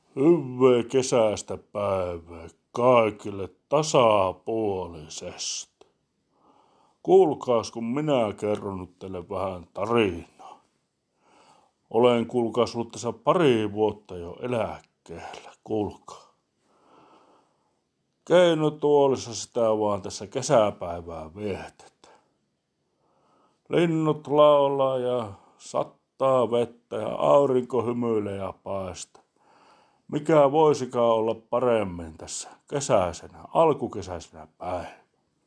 Hyvää kesäistä päivää kaikille tasapuolisesti. Kuulkaas, kun minä kerron nyt teille vähän tarinaa. Olen kuulkaas ollut tässä pari vuotta jo eläkkeellä, kuulkaa. Keinotuolissa sitä vaan tässä kesäpäivää vietetään. Linnut laulaa ja sattaa vettä ja aurinko hymyilee ja paistaa. Mikä voisikaan olla paremmin tässä alkukesäisenä päivänä.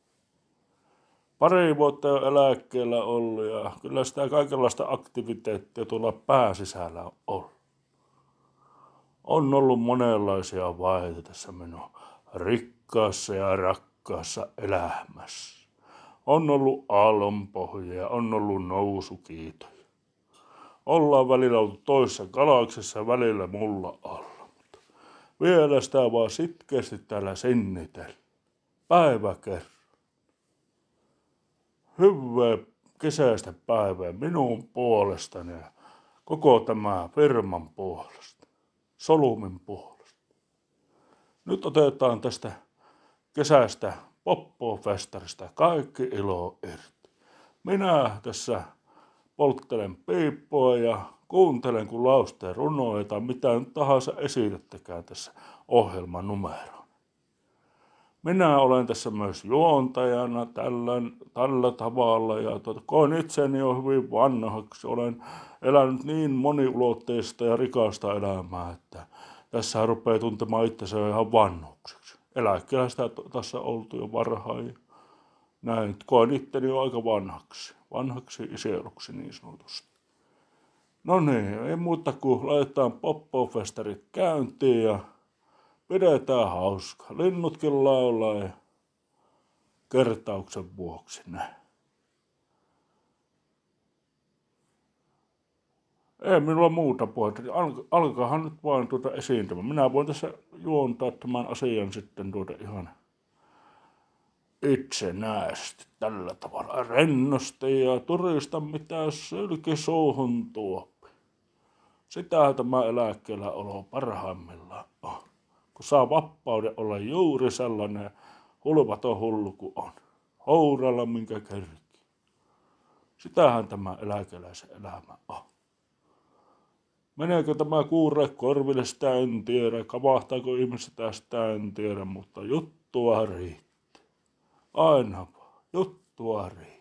Pari vuotta jo eläkkeellä ollut ja kyllä sitä kaikenlaista aktiviteettia tuolla pääsisällä on ollut. On ollut monenlaisia vaiheita tässä minun rikkaassa ja rakkaassa elämässä. On ollut aallonpohjia, on ollut nousukiitoja. Ollaan välillä ollut toisessa galaksissa, välillä mulla alla. Vielä sitä vaan sitkeästi täällä sinnitellä. Päivä kerran. Hyvää kesäistä päivää minun puolestani ja koko tämä firman puolesta. Solumin puolesta. Nyt otetaan tästä kesäistä poppofestarista kaikki ilo irti. Minä tässä polttelen piippua ja kuuntelen, kun lausteen runoja tai mitä nyt tahansa esitettekään tässä ohjelman numeroon. Minä olen tässä myös juontajana tällä tavalla ja koen itseni jo hyvin vanhaksi. Olen elänyt niin moniulotteista ja rikasta elämää, että tässä rupeaa tuntemaan itsensä ihan vanhuksiksi. Eläkkeellä sitä tässä oltu jo varhain. Näin, koen itteni jo aika vanhaksi isieluksi niin sanotusti. No niin, ei muuta kuin laitetaan poppofestarit käyntiin ja pidetään hauska. Linnutkin laulaa ja kertauksen vuoksi näin. Ei minulla muuta puhetta. Alkaahan nyt vain esiintymään. Minä voin tässä juontaa tämän asian sitten ihan itsenäisesti tällä tavalla rennosti ja turista mitä sylki suuhun tuopi. Sitähän tämä eläkkeellä olo parhaimmillaan on. Kun saa vapauden olla juuri sellainen hulvaton hullu kuin on. Houralla minkä kerki. Sitähän tämä eläkeläisen elämä on. Meneekö tämä kuure korville, sitä en tiedä. Kavahtaako ihmiset sitä en tiedä, mutta juttua riittää. Aina vaan, juttua riittää.